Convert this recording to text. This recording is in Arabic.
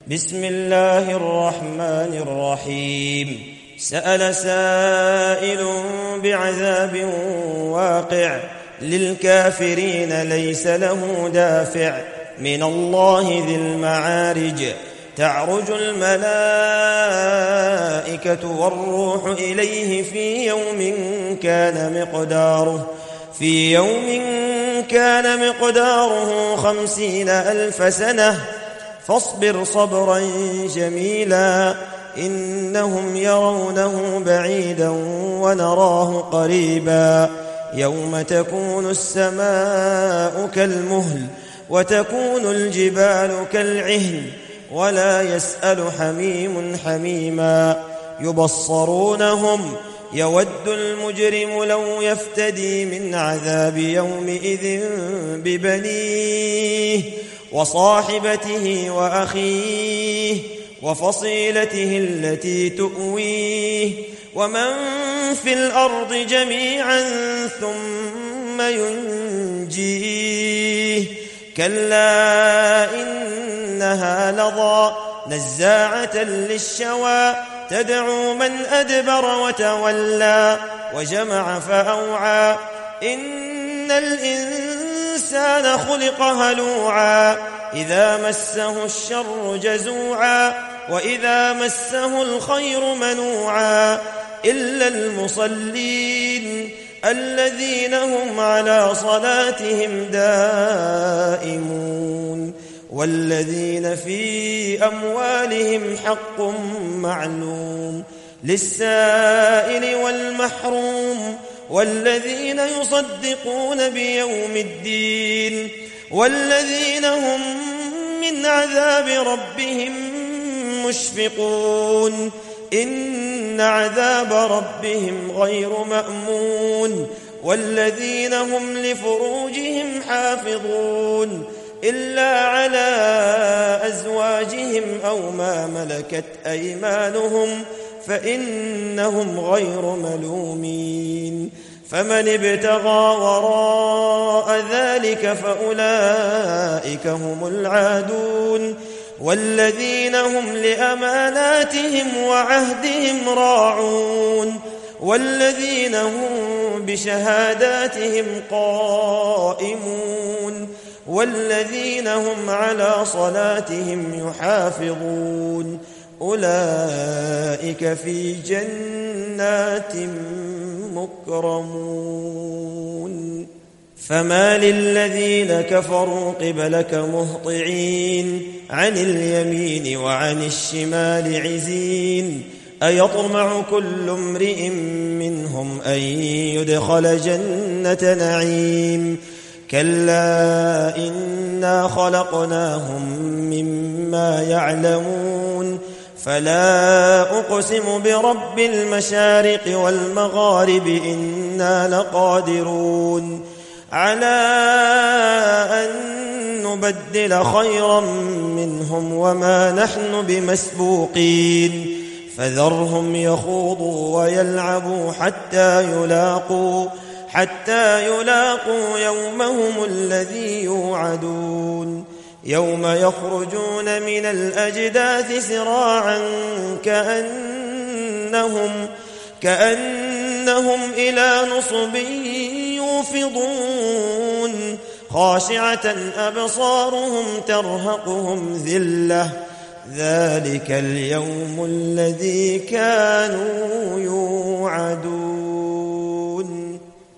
بسم الله الرحمن الرحيم. سأل سائل بعذاب واقع للكافرين ليس له دافع من الله ذي المعارج. تعرج الملائكة والروح إليه في يوم كان مقداره 50,000 سنة فاصبر صبرا جميلا إنهم يرونه بعيدا ونراه قريبا يوم تكون السماء كالمهل وتكون الجبال كالعهن ولا يسأل حميم حميما يبصرونهم يود المجرم لو يفتدي من عذاب يومئذ ببنيه وصاحبته وأخيه وفصيلته التي تؤويه ومن في الأرض جميعا ثم ينجيه كلا إنها لظى نزاعة للشوى تدعو من أدبر وتولى وجمع فأوعى إن الإنسان خلق هلوعا إذا مسه الشر جزوعا وإذا مسه الخير منوعا إلا المصلين الذين هم على صلاتهم دائمون والذين في أموالهم حق معلوم للسائل والمحروم والذين يصدقون بيوم الدين والذين هم من عذاب ربهم مشفقون إن عذاب ربهم غير مأمون والذين هم لفروجهم حافظون إلا على أزواجهم أو ما ملكت أيمانهم فإنهم غير ملومين فمن ابتغى وراء ذلك فأولئك هم العادون والذين هم لأماناتهم وعهدهم راعون والذين هم بشهاداتهم قائمون والذين هم على صلاتهم يحافظون أولئك في جنات مكرمون فما للذين كفروا قبلك مهطعين عن اليمين وعن الشمال عزين أيطمع كل امرئ منهم أن يدخل جنة نعيم كلا إنا خلقناهم مما يعلمون فلا أقسم برب المشارق والمغارب إنا لقادرون على أن نبدل خيرا منهم وما نحن بمسبوقين فذرهم يخوضوا ويلعبوا حتى يلاقوا يومهم الذي يوعدون يوم يخرجون من الأجداث سراعا كأنهم إلى نصب يوفضون خاشعة أبصارهم ترهقهم ذلة ذلك اليوم الذي كانوا يوعدون